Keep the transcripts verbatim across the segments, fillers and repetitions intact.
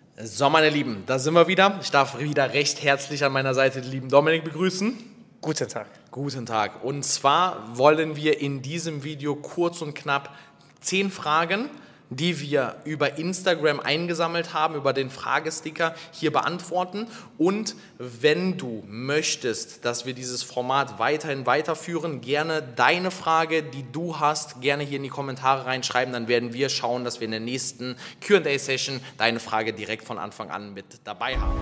So, meine Lieben, da sind wir wieder. Ich darf wieder recht herzlich an meiner Seite den lieben Dominik begrüßen. Guten Tag. Guten Tag. Und zwar wollen wir in diesem Video kurz und knapp zehn Fragen, die wir über Instagram eingesammelt haben, über den Fragesticker hier beantworten. Und wenn du möchtest, dass wir dieses Format weiterhin weiterführen, gerne deine Frage, die du hast, gerne hier in die Kommentare reinschreiben. Dann werden wir schauen, dass wir in der nächsten Q und A-Session deine Frage direkt von Anfang an mit dabei haben.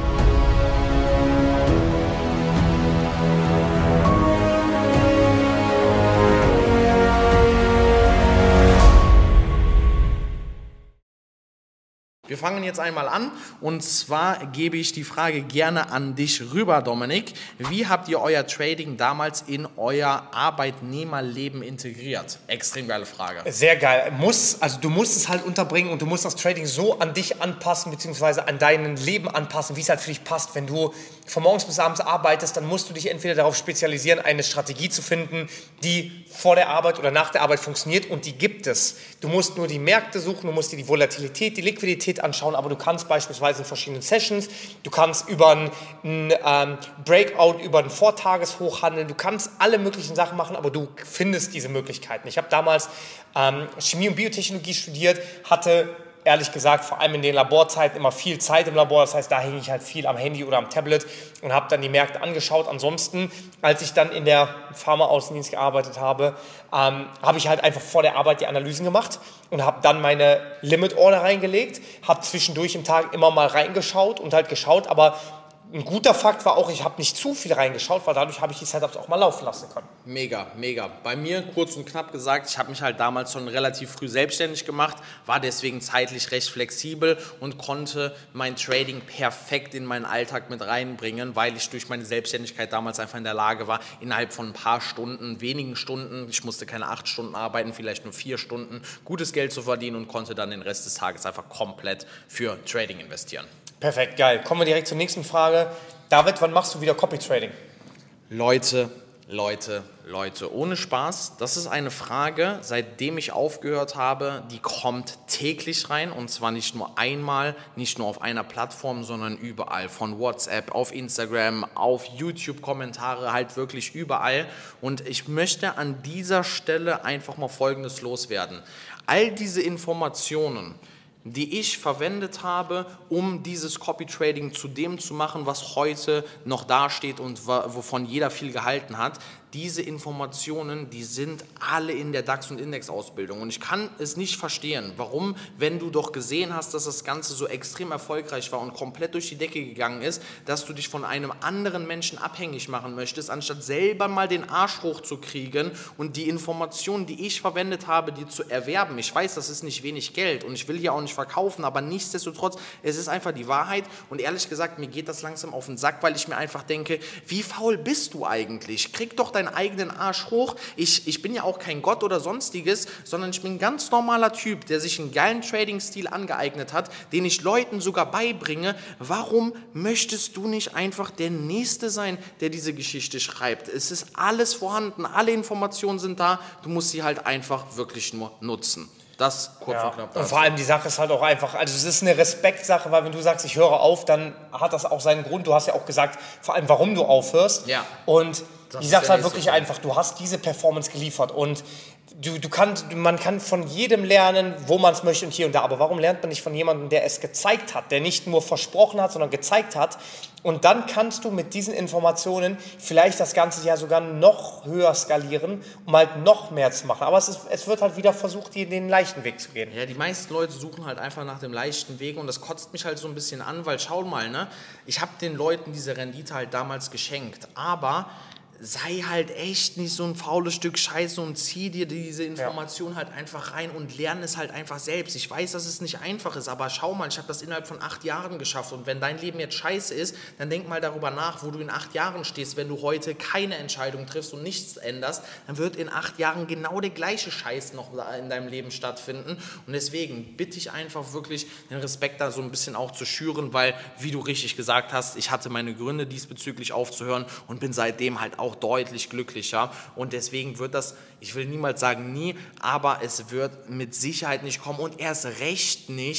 Wir fangen jetzt einmal an und zwar gebe ich die Frage gerne an dich rüber, Dominik. Wie habt ihr euer Trading damals in euer Arbeitnehmerleben integriert? Extrem geile Frage. Sehr geil. Muss, also du musst es halt unterbringen und du musst das Trading so an dich anpassen, beziehungsweise an dein Leben anpassen, wie es halt für dich passt. Wenn du von morgens bis abends arbeitest, dann musst du dich entweder darauf spezialisieren, eine Strategie zu finden, die vor der Arbeit oder nach der Arbeit funktioniert, und die gibt es. Du musst nur die Märkte suchen, du musst dir die Volatilität, die Liquidität anschauen, aber du kannst beispielsweise in verschiedenen Sessions, du kannst über einen ähm, Breakout, über einen Vortageshoch handeln, du kannst alle möglichen Sachen machen, aber du findest diese Möglichkeiten. Ich habe damals ähm, Chemie und Biotechnologie studiert, hatte ehrlich gesagt vor allem in den Laborzeiten immer viel Zeit im Labor, das heißt, da hing ich halt viel am Handy oder am Tablet und habe dann die Märkte angeschaut. Ansonsten, als ich dann in der Pharma-Außendienst gearbeitet habe, ähm, habe ich halt einfach vor der Arbeit die Analysen gemacht und habe dann meine Limit-Order reingelegt, habe zwischendurch im Tag immer mal reingeschaut und halt geschaut, aber ein guter Fakt war auch, ich habe nicht zu viel reingeschaut, weil dadurch habe ich die Setups auch mal laufen lassen können. Mega, mega. Bei mir, kurz und knapp gesagt, ich habe mich halt damals schon relativ früh selbstständig gemacht, war deswegen zeitlich recht flexibel und konnte mein Trading perfekt in meinen Alltag mit reinbringen, weil ich durch meine Selbstständigkeit damals einfach in der Lage war, innerhalb von ein paar Stunden, wenigen Stunden, ich musste keine acht Stunden arbeiten, vielleicht nur vier Stunden, gutes Geld zu verdienen und konnte dann den Rest des Tages einfach komplett für Trading investieren. Perfekt, geil. Kommen wir direkt zur nächsten Frage. David, wann machst du wieder Copy Trading? Leute, Leute, Leute, ohne Spaß, das ist eine Frage, seitdem ich aufgehört habe, die kommt täglich rein, und zwar nicht nur einmal, nicht nur auf einer Plattform, sondern überall, von WhatsApp, auf Instagram, auf YouTube-Kommentare, halt wirklich überall. Und ich möchte an dieser Stelle einfach mal Folgendes loswerden. All diese Informationen, die ich verwendet habe, um dieses Copy-Trading zu dem zu machen, was heute noch dasteht und wovon jeder viel gehalten hat. Diese Informationen, die sind alle in der DAX- und Index-Ausbildung. Und ich kann es nicht verstehen, warum, wenn du doch gesehen hast, dass das Ganze so extrem erfolgreich war und komplett durch die Decke gegangen ist, dass du dich von einem anderen Menschen abhängig machen möchtest, anstatt selber mal den Arsch hochzukriegen und die Informationen, die ich verwendet habe, die zu erwerben. Ich weiß, das ist nicht wenig Geld und ich will hier auch nicht verkaufen, aber nichtsdestotrotz, es ist einfach die Wahrheit. Und ehrlich gesagt, mir geht das langsam auf den Sack, weil ich mir einfach denke, wie faul bist du eigentlich? Krieg doch deinen eigenen Arsch hoch. Ich, ich bin ja auch kein Gott oder sonstiges, sondern ich bin ein ganz normaler Typ, der sich einen geilen Trading-Stil angeeignet hat, den ich Leuten sogar beibringe. Warum möchtest du nicht einfach der Nächste sein, der diese Geschichte schreibt? Es ist alles vorhanden, alle Informationen sind da, du musst sie halt einfach wirklich nur nutzen. Das kurz ja. und knapp. Und vor allem die Sache ist halt auch einfach, also es ist eine Respektsache, weil wenn du sagst, ich höre auf, dann hat das auch seinen Grund. Du hast ja auch gesagt, vor allem warum du aufhörst. Ja. Und Das die Sache ist halt nächste wirklich Punkt. einfach, du hast diese Performance geliefert und du, du kannst, man kann von jedem lernen, wo man es möchte und hier und da. Aber warum lernt man nicht von jemandem, der es gezeigt hat, der nicht nur versprochen hat, sondern gezeigt hat? Und dann kannst du mit diesen Informationen vielleicht das Ganze ja sogar noch höher skalieren, um halt noch mehr zu machen. Aber es, ist, es wird halt wieder versucht, den leichten Weg zu gehen. Ja, die meisten Leute suchen halt einfach nach dem leichten Weg und das kotzt mich halt so ein bisschen an, weil schau mal, ne, ich habe den Leuten diese Rendite halt damals geschenkt, aber sei halt echt nicht so ein faules Stück Scheiße und zieh dir diese Information ja. halt einfach rein und lerne es halt einfach selbst. Ich weiß, dass es nicht einfach ist, aber schau mal, ich habe das innerhalb von acht Jahren geschafft und wenn dein Leben jetzt scheiße ist, dann denk mal darüber nach, wo du in acht Jahren stehst. Wenn du heute keine Entscheidung triffst und nichts änderst, dann wird in acht Jahren genau der gleiche Scheiß noch in deinem Leben stattfinden und deswegen bitte ich einfach wirklich, den Respekt da so ein bisschen auch zu schüren, weil, wie du richtig gesagt hast, ich hatte meine Gründe diesbezüglich aufzuhören und bin seitdem halt auch auch deutlich glücklicher und deswegen wird das, ich will niemals sagen nie, aber es wird mit Sicherheit nicht kommen und erst recht nicht,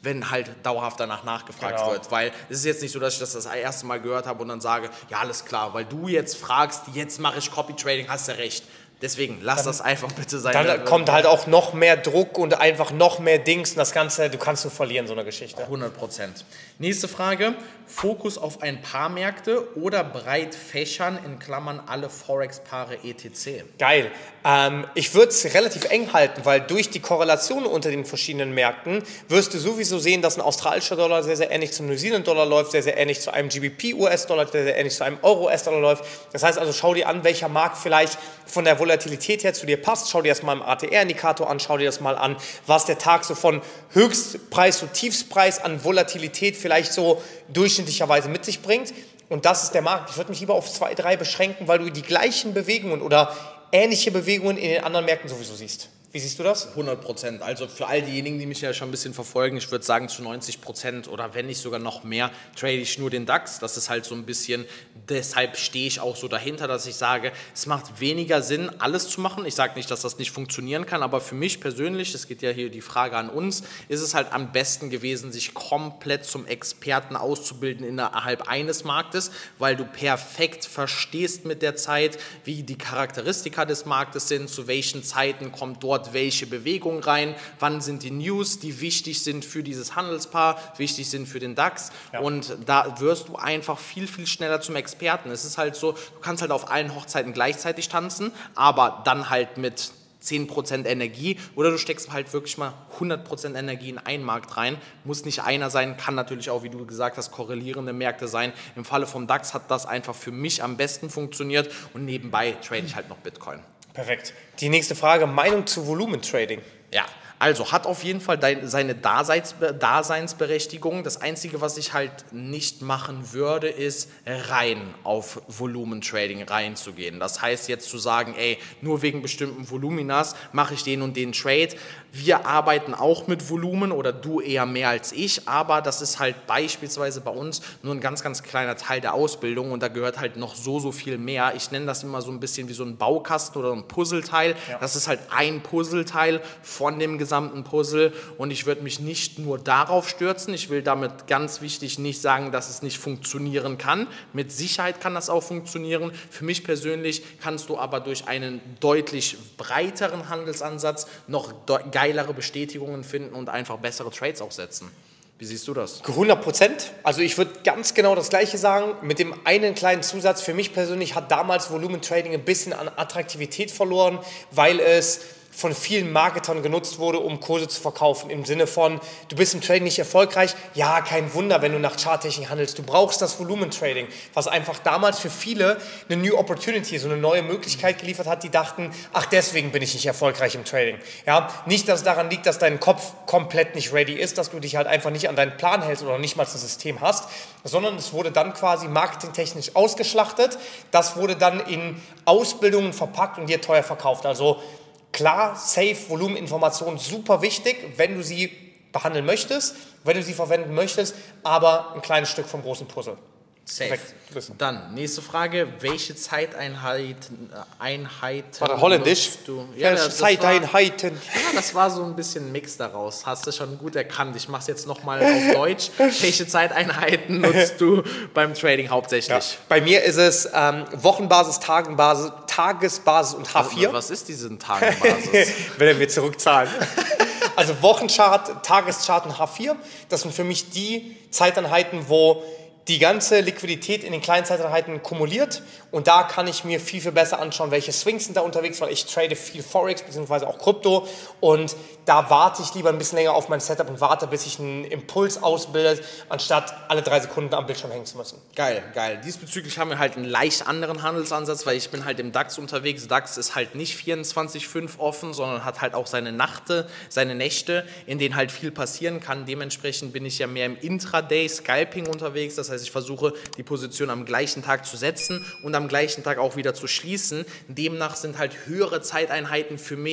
wenn halt dauerhaft danach nachgefragt Genau. wird. Weil es ist jetzt nicht so, dass ich das das erste Mal gehört habe und dann sage, ja, alles klar, weil du jetzt fragst, jetzt mache ich Copy Trading, hast du recht. Deswegen, lass dann, das einfach bitte sein. Dann kommt halt auch noch mehr Druck und einfach noch mehr Dings und das Ganze, du kannst nur verlieren, so eine Geschichte. hundert Prozent. Nächste Frage, Fokus auf ein paar Märkte oder breit fächern, in Klammern alle Forex-Paare et cetera. Geil. Ähm, ich würde es relativ eng halten, weil durch die Korrelation unter den verschiedenen Märkten wirst du sowieso sehen, dass ein australischer Dollar sehr, sehr ähnlich zum New Zealand Dollar läuft, sehr, sehr ähnlich zu einem G B P U S Dollar, sehr, sehr ähnlich zu einem Euro U S Dollar läuft. Das heißt also, schau dir an, welcher Markt vielleicht von der Volatilität her zu dir passt. Schau dir das mal im A T R-Indikator an, schau dir das mal an, was der Tag so von Höchstpreis zu Tiefstpreis an Volatilität vielleicht so durchschnittlicherweise mit sich bringt. Und das ist der Markt. Ich würde mich lieber auf zwei, drei beschränken, weil du die gleichen Bewegungen oder ähnliche Bewegungen in den anderen Märkten sowieso siehst. Wie siehst du das? hundert Prozent. Also für all diejenigen, die mich ja schon ein bisschen verfolgen, ich würde sagen zu neunzig Prozent oder wenn nicht sogar noch mehr, trade ich nur den DAX. Das ist halt so ein bisschen, deshalb stehe ich auch so dahinter, dass ich sage, es macht weniger Sinn, alles zu machen. Ich sage nicht, dass das nicht funktionieren kann, aber für mich persönlich, es geht ja hier die Frage an uns, ist es halt am besten gewesen, sich komplett zum Experten auszubilden innerhalb eines Marktes, weil du perfekt verstehst mit der Zeit, wie die Charakteristika des Marktes sind, zu welchen Zeiten kommt dort welche Bewegung rein, wann sind die News, die wichtig sind für dieses Handelspaar, wichtig sind für den DAX ja. Und da wirst du einfach viel, viel schneller zum Experten. Es ist halt so, du kannst halt auf allen Hochzeiten gleichzeitig tanzen, aber dann halt mit zehn Prozent Energie oder du steckst halt wirklich mal hundert Prozent Energie in einen Markt rein. Muss nicht einer sein, kann natürlich auch, wie du gesagt hast, korrelierende Märkte sein. Im Falle vom DAX hat das einfach für mich am besten funktioniert und nebenbei trade ich halt noch Bitcoin. Perfekt. Die nächste Frage, Meinung zu Volumentrading. Ja, also hat auf jeden Fall dein, seine Daseins, Daseinsberechtigung. Das Einzige, was ich halt nicht machen würde, ist rein auf Volumentrading reinzugehen. Das heißt jetzt zu sagen, ey, nur wegen bestimmten Voluminas mache ich den und den Trade. Wir arbeiten auch mit Volumen oder du eher mehr als ich, aber das ist halt beispielsweise bei uns nur ein ganz, ganz kleiner Teil der Ausbildung und da gehört halt noch so, so viel mehr. Ich nenne das immer so ein bisschen wie so ein Baukasten oder ein Puzzleteil. Ja. Das ist halt ein Puzzleteil von dem gesamten Puzzle und ich würde mich nicht nur darauf stürzen. Ich will damit ganz wichtig nicht sagen, dass es nicht funktionieren kann. Mit Sicherheit kann das auch funktionieren. Für mich persönlich kannst du aber durch einen deutlich breiteren Handelsansatz noch geilere Bestätigungen finden und einfach bessere Trades auch setzen. Wie siehst du das? hundert Prozent. Also ich würde ganz genau das Gleiche sagen, mit dem einen kleinen Zusatz. Für mich persönlich hat damals Volumentrading ein bisschen an Attraktivität verloren, weil es von vielen Marketern genutzt wurde, um Kurse zu verkaufen. Im Sinne von, du bist im Trading nicht erfolgreich. Ja, kein Wunder, wenn du nach Charttechnik handelst. Du brauchst das Volumentrading, was einfach damals für viele eine New Opportunity, so eine neue Möglichkeit geliefert hat, die dachten, ach, deswegen bin ich nicht erfolgreich im Trading. Ja, nicht, dass es daran liegt, dass dein Kopf komplett nicht ready ist, dass du dich halt einfach nicht an deinen Plan hältst oder nicht mal ein System hast, sondern es wurde dann quasi marketingtechnisch ausgeschlachtet. Das wurde dann in Ausbildungen verpackt und dir teuer verkauft. Also klar, safe, Volumeninformationen, super wichtig, wenn du sie behandeln möchtest, wenn du sie verwenden möchtest, aber ein kleines Stück vom großen Puzzle. Safe. Dann, nächste Frage, welche Zeiteinheiten Einheiten war das holländisch? Du? Ja, welche das Zeiteinheiten? War, ja, das war so ein bisschen Mix daraus. Hast du schon gut erkannt. Ich mache es jetzt nochmal auf Deutsch. Welche Zeiteinheiten nutzt du beim Trading hauptsächlich? Ja, bei mir ist es ähm, Wochenbasis, Tagenbasis, Tagesbasis und H vier. Was ist diese Tagenbasis? Wenn wir zurückzahlen. Also Wochenchart, Tageschart und H vier, das sind für mich die Zeiteinheiten, wo die ganze Liquidität in den kleinen Zeiteinheiten kumuliert und da kann ich mir viel, viel besser anschauen, welche Swings sind da unterwegs, weil ich trade viel Forex bzw. auch Krypto und da warte ich lieber ein bisschen länger auf mein Setup und warte, bis sich ein Impuls ausbildet, anstatt alle drei Sekunden am Bildschirm hängen zu müssen. Geil, geil. Diesbezüglich haben wir halt einen leicht anderen Handelsansatz, weil ich bin halt im DAX unterwegs. DAX ist halt nicht vierundzwanzig fünf offen, sondern hat halt auch seine Nachte, seine Nächte, in denen halt viel passieren kann. Dementsprechend bin ich ja mehr im Intraday-Scalping unterwegs, das heißt, ich versuche, die Position am gleichen Tag zu setzen und am gleichen Tag auch wieder zu schließen. Demnach sind halt höhere Zeiteinheiten für mich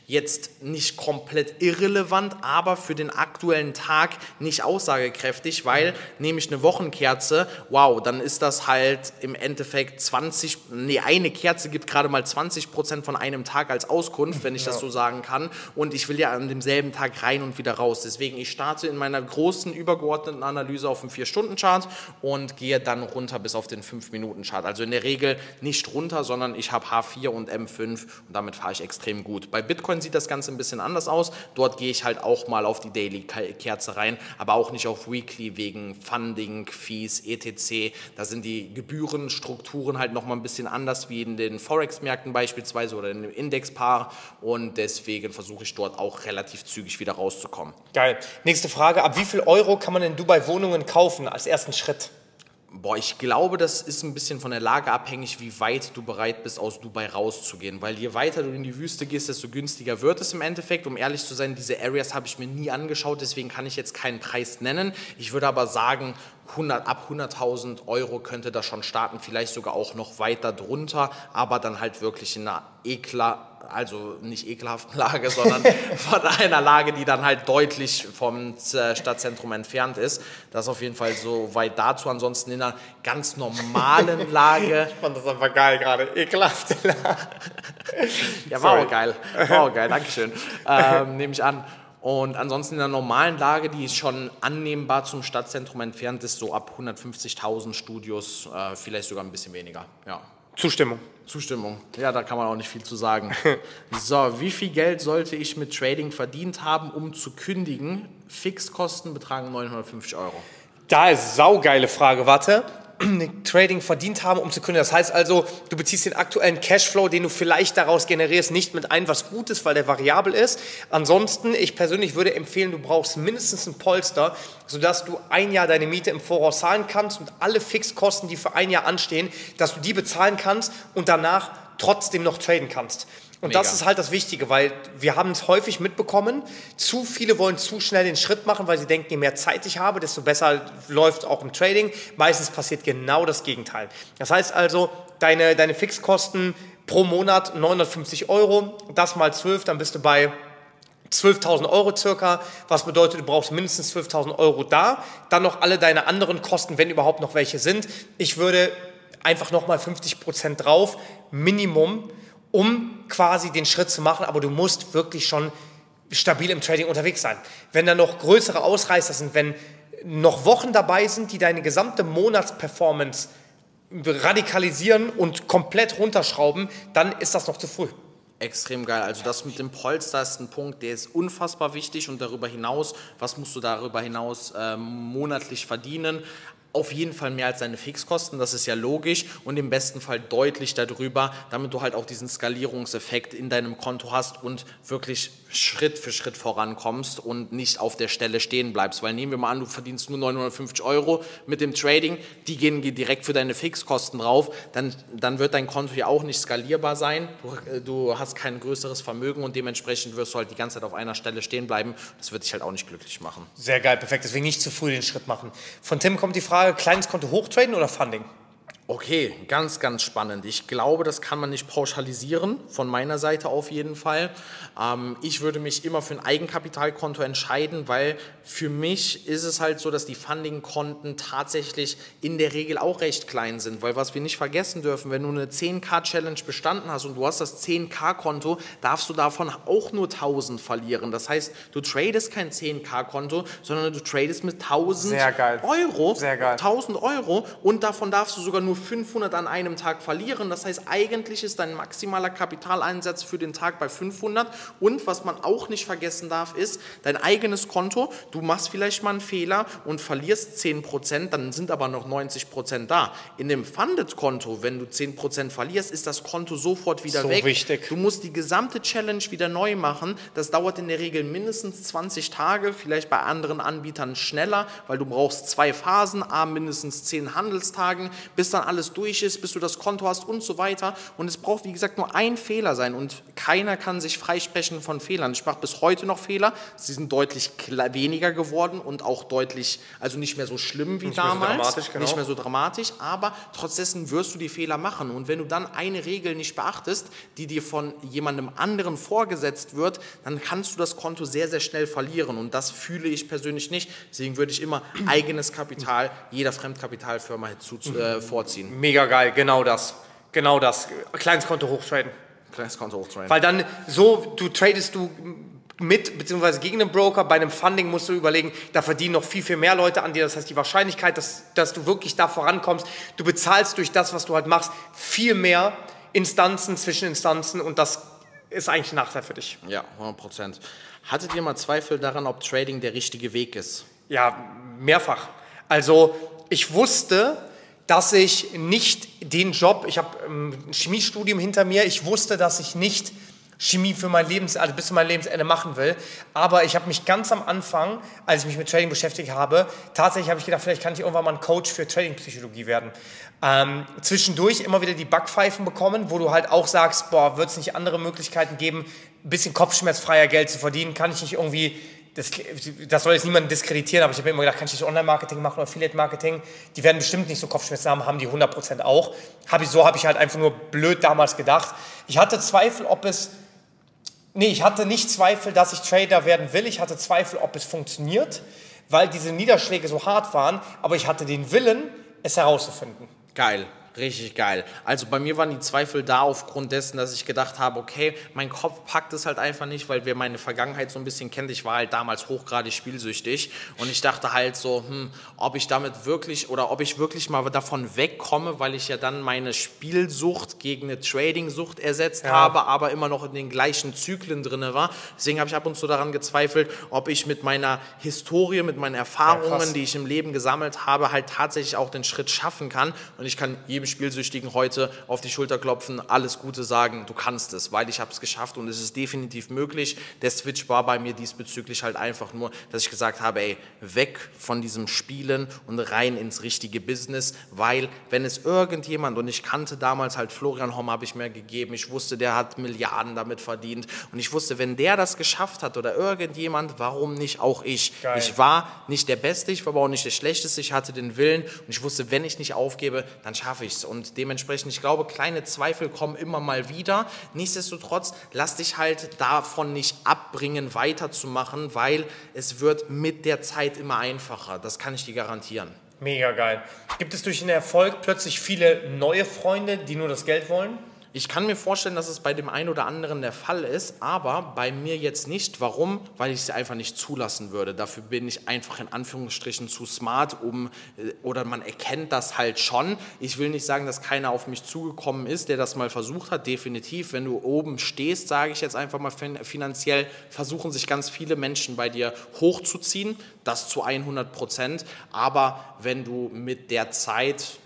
jetzt nicht komplett irrelevant, aber für den aktuellen Tag nicht aussagekräftig, weil nehme ich eine Wochenkerze, wow, dann ist das halt im Endeffekt zwanzig, nee, eine Kerze gibt gerade mal zwanzig Prozent von einem Tag als Auskunft, wenn ich das so sagen kann, und ich will ja an demselben Tag rein und wieder raus. Deswegen, ich starte in meiner großen übergeordneten Analyse auf dem vier Stunden Chart und gehe dann runter bis auf den fünf Minuten Chart. Also in der Regel nicht runter, sondern ich habe H vier und M fünf und damit fahre ich extrem gut. Bei Bitcoin sieht das Ganze ein bisschen anders aus. Dort gehe ich halt auch mal auf die Daily-Kerze rein, aber auch nicht auf Weekly wegen Funding, Fees, et cetera. Da sind die Gebührenstrukturen halt nochmal ein bisschen anders wie in den Forex-Märkten beispielsweise oder in dem Indexpaar und deswegen versuche ich dort auch relativ zügig wieder rauszukommen. Geil. Nächste Frage, ab wie viel Euro kann man in Dubai Wohnungen kaufen als ersten Schritt? Boah, ich glaube, das ist ein bisschen von der Lage abhängig, wie weit du bereit bist, aus Dubai rauszugehen. Weil je weiter du in die Wüste gehst, desto günstiger wird es im Endeffekt. Um ehrlich zu sein, diese Areas habe ich mir nie angeschaut, deswegen kann ich jetzt keinen Preis nennen. Ich würde aber sagen, hundert, ab hunderttausend Euro könnte das schon starten, vielleicht sogar auch noch weiter drunter, aber dann halt wirklich in einer eklar, also nicht ekelhaften Lage, sondern von einer Lage, die dann halt deutlich vom Stadtzentrum entfernt ist. Das ist auf jeden Fall so weit dazu. Ansonsten in einer ganz normalen Lage. Ich fand das einfach geil gerade, ekelhafte Lage. Ja, war auch geil, war auch geil, Dankeschön, ähm, nehme ich an. Und ansonsten in einer normalen Lage, die ist schon annehmbar zum Stadtzentrum entfernt ist, so ab hundertfünfzigtausend Studios, äh, vielleicht sogar ein bisschen weniger, ja. Zustimmung. Zustimmung. Ja, da kann man auch nicht viel zu sagen. So, wie viel Geld sollte ich mit Trading verdient haben, um zu kündigen? Fixkosten betragen neunhundertfünfzig Euro. Da ist saugeile Frage, warte. Trading verdient haben, um zu kündigen. Das heißt also, du beziehst den aktuellen Cashflow, den du vielleicht daraus generierst, nicht mit ein, was gut ist, weil der variabel ist. Ansonsten, ich persönlich würde empfehlen, du brauchst mindestens ein Polster, sodass du ein Jahr deine Miete im Voraus zahlen kannst und alle Fixkosten, die für ein Jahr anstehen, dass du die bezahlen kannst und danach trotzdem noch traden kannst. Und Mega. Das ist halt das Wichtige, weil wir haben es häufig mitbekommen, zu viele wollen zu schnell den Schritt machen, weil sie denken, je mehr Zeit ich habe, desto besser läuft es auch im Trading. Meistens passiert genau das Gegenteil. Das heißt also, deine, deine Fixkosten pro Monat neunhundertfünfzig Euro, das mal zwölf, dann bist du bei zwölftausend Euro circa, was bedeutet, du brauchst mindestens zwölftausend Euro da, dann noch alle deine anderen Kosten, wenn überhaupt noch welche sind. Ich würde einfach nochmal fünfzig Prozent drauf, Minimum, um quasi den Schritt zu machen, aber du musst wirklich schon stabil im Trading unterwegs sein. Wenn da noch größere Ausreißer sind, wenn noch Wochen dabei sind, die deine gesamte Monatsperformance radikalisieren und komplett runterschrauben, dann ist das noch zu früh. Extrem geil. Also das mit dem Polster ist ein Punkt, der ist unfassbar wichtig und darüber hinaus, was musst du darüber hinaus äh, monatlich verdienen? Auf jeden Fall mehr als deine Fixkosten, das ist ja logisch und im besten Fall deutlich darüber, damit du halt auch diesen Skalierungseffekt in deinem Konto hast und wirklich Schritt für Schritt vorankommst und nicht auf der Stelle stehen bleibst, weil nehmen wir mal an, du verdienst nur neunhundertfünfzig Euro mit dem Trading, die gehen direkt für deine Fixkosten drauf, dann, dann wird dein Konto ja auch nicht skalierbar sein, du, du hast kein größeres Vermögen und dementsprechend wirst du halt die ganze Zeit auf einer Stelle stehen bleiben, das wird dich halt auch nicht glücklich machen. Sehr geil, perfekt, deswegen nicht zu früh den Schritt machen. Von Tim kommt die Frage, kleines Konto hochtraden oder Funding? Okay, ganz, ganz spannend. Ich glaube, das kann man nicht pauschalisieren, von meiner Seite auf jeden Fall. Ähm, ich würde mich immer für ein Eigenkapitalkonto entscheiden, weil für mich ist es halt so, dass die Funding-Konten tatsächlich in der Regel auch recht klein sind, weil was wir nicht vergessen dürfen, wenn du eine zehn K Challenge bestanden hast und du hast das zehn K Konto, darfst du davon auch nur tausend verlieren. Das heißt, du tradest kein zehn K Konto, sondern du tradest mit tausend Sehr geil. Euro, Sehr geil. tausend Euro und davon darfst du sogar nur fünfhundert an einem Tag verlieren. Das heißt, eigentlich ist dein maximaler Kapitaleinsatz für den Tag bei fünfhundert. Und was man auch nicht vergessen darf, ist dein eigenes Konto. Du machst vielleicht mal einen Fehler und verlierst zehn Prozent, dann sind aber noch neunzig Prozent da. In dem Funded-Konto, wenn du zehn Prozent verlierst, ist das Konto sofort wieder so weg. Wichtig. Du musst die gesamte Challenge wieder neu machen. Das dauert in der Regel mindestens zwanzig Tage, vielleicht bei anderen Anbietern schneller, weil du brauchst zwei Phasen, a mindestens zehn Handelstagen, bis dann alles durch ist, bis du das Konto hast und so weiter. Und es braucht, wie gesagt, nur ein Fehler sein und keiner kann sich freisprechen von Fehlern. Ich mache bis heute noch Fehler, sie sind deutlich weniger geworden und auch deutlich, also nicht mehr so schlimm wie nicht damals, mehr so dramatisch, genau. nicht mehr so dramatisch, aber trotzdem wirst du die Fehler machen. Und wenn du dann eine Regel nicht beachtest, die dir von jemandem anderen vorgesetzt wird, dann kannst du das Konto sehr, sehr schnell verlieren. Und das fühle ich persönlich nicht. Deswegen würde ich immer eigenes Kapital jeder Fremdkapitalfirma zu, äh, vorziehen. Mega geil, genau das. Genau das. Kleines Konto hochtraden. Kleines Konto hochtraden. Weil dann so, du tradest du mit, beziehungsweise gegen einen Broker, bei einem Funding musst du überlegen, da verdienen noch viel, viel mehr Leute an dir. Das heißt, die Wahrscheinlichkeit, dass, dass du wirklich da vorankommst, du bezahlst durch das, was du halt machst, viel mehr Instanzen, Zwischeninstanzen und das ist eigentlich ein Nachteil für dich. Ja, hundert Prozent. Hattet ihr mal Zweifel daran, ob Trading der richtige Weg ist? Ja, mehrfach. Also ich wusste, dass ich nicht den Job, ich habe ein Chemiestudium hinter mir, ich wusste, dass ich nicht Chemie für mein Lebens, also bis zu meinem Lebensende machen will, aber ich habe mich ganz am Anfang, als ich mich mit Trading beschäftigt habe, tatsächlich habe ich gedacht, vielleicht kann ich irgendwann mal ein Coach für Trading-Psychologie werden. Ähm, zwischendurch immer wieder die Backpfeifen bekommen, wo du halt auch sagst, boah, wird es nicht andere Möglichkeiten geben, ein bisschen kopfschmerzfreier Geld zu verdienen, kann ich nicht irgendwie, das, das soll jetzt niemanden diskreditieren, aber ich habe mir immer gedacht, kann ich nicht Online-Marketing machen oder Affiliate-Marketing, die werden bestimmt nicht so Kopfschmerzen haben, haben die hundert Prozent auch. Hab ich, so habe ich halt einfach nur blöd damals gedacht. Ich hatte Zweifel, ob es Nee, ich hatte nicht Zweifel, dass ich Trader werden will. Ich hatte Zweifel, ob es funktioniert, weil diese Niederschläge so hart waren. Aber ich hatte den Willen, es herauszufinden. Geil. Richtig geil. Also bei mir waren die Zweifel da aufgrund dessen, dass ich gedacht habe, okay, mein Kopf packt es halt einfach nicht, weil wer meine Vergangenheit so ein bisschen kennt, ich war halt damals hochgradig spielsüchtig und ich dachte halt so, hm, ob ich damit wirklich oder ob ich wirklich mal davon wegkomme, weil ich ja dann meine Spielsucht gegen eine Trading-Sucht ersetzt ja. habe, aber immer noch in den gleichen Zyklen drin war. Deswegen habe ich ab und zu daran gezweifelt, ob ich mit meiner Historie, mit meinen Erfahrungen, ja, die ich im Leben gesammelt habe, halt tatsächlich auch den Schritt schaffen kann und ich kann jedem Spielsüchtigen heute auf die Schulter klopfen, alles Gute sagen, du kannst es, weil ich habe es geschafft und es ist definitiv möglich. Der Switch war bei mir diesbezüglich halt einfach nur, dass ich gesagt habe, ey, weg von diesem Spielen und rein ins richtige Business, weil wenn es irgendjemand, und ich kannte damals halt Florian Homm, habe ich mir gegeben, ich wusste, der hat Milliarden damit verdient und ich wusste, wenn der das geschafft hat oder irgendjemand, warum nicht auch ich? Geil. Ich war nicht der Beste, ich war aber auch nicht der Schlechteste, ich hatte den Willen und ich wusste, wenn ich nicht aufgebe, dann schaffe ich es. Und dementsprechend, ich glaube, kleine Zweifel kommen immer mal wieder. Nichtsdestotrotz, lass dich halt davon nicht abbringen, weiterzumachen, weil es wird mit der Zeit immer einfacher. Das kann ich dir garantieren. Mega geil. Gibt es durch den Erfolg plötzlich viele neue Freunde, die nur das Geld wollen? Ich kann mir vorstellen, dass es bei dem einen oder anderen der Fall ist, aber bei mir jetzt nicht. Warum? Weil ich es einfach nicht zulassen würde. Dafür bin ich einfach in Anführungsstrichen zu smart, um, oder man erkennt das halt schon. Ich will nicht sagen, dass keiner auf mich zugekommen ist, der das mal versucht hat. Definitiv, wenn du oben stehst, sage ich jetzt einfach mal finanziell, versuchen sich ganz viele Menschen bei dir hochzuziehen. Das zu hundert Prozent. Aber wenn du mit der Zeit...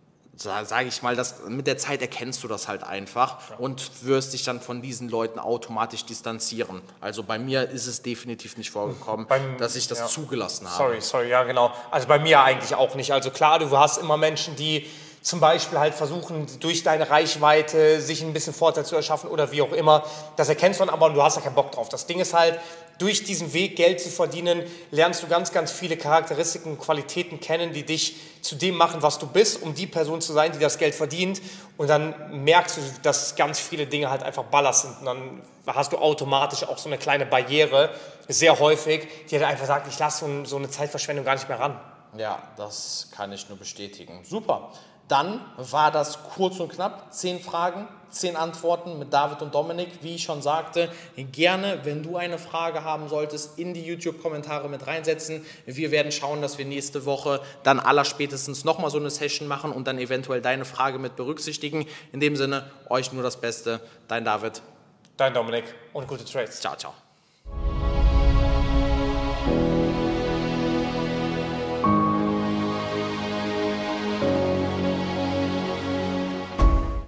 sage ich mal, das, mit der Zeit erkennst du das halt einfach und wirst dich dann von diesen Leuten automatisch distanzieren. Also bei mir ist es definitiv nicht vorgekommen, Beim, dass ich das ja. zugelassen habe. Sorry, sorry, ja genau. Also bei mir eigentlich auch nicht. Also klar, du hast immer Menschen, die zum Beispiel halt versuchen, durch deine Reichweite sich ein bisschen Vorteil zu erschaffen oder wie auch immer. Das erkennst du dann aber und du hast da keinen Bock drauf. Das Ding ist halt, durch diesen Weg Geld zu verdienen, lernst du ganz, ganz viele Charakteristiken und Qualitäten kennen, die dich zu dem machen, was du bist, um die Person zu sein, die das Geld verdient. Und dann merkst du, dass ganz viele Dinge halt einfach Ballast sind. Und dann hast du automatisch auch so eine kleine Barriere, sehr häufig, die halt einfach sagt, ich lasse so, so eine Zeitverschwendung gar nicht mehr ran. Ja, das kann ich nur bestätigen. Super. Dann war das kurz und knapp, zehn Fragen, zehn Antworten mit David und Dominik. Wie ich schon sagte, gerne, wenn du eine Frage haben solltest, in die YouTube-Kommentare mit reinsetzen. Wir werden schauen, dass wir nächste Woche dann allerspätestens nochmal so eine Session machen und dann eventuell deine Frage mit berücksichtigen. In dem Sinne, euch nur das Beste. Dein David. Dein Dominik und gute Trades. Ciao, ciao.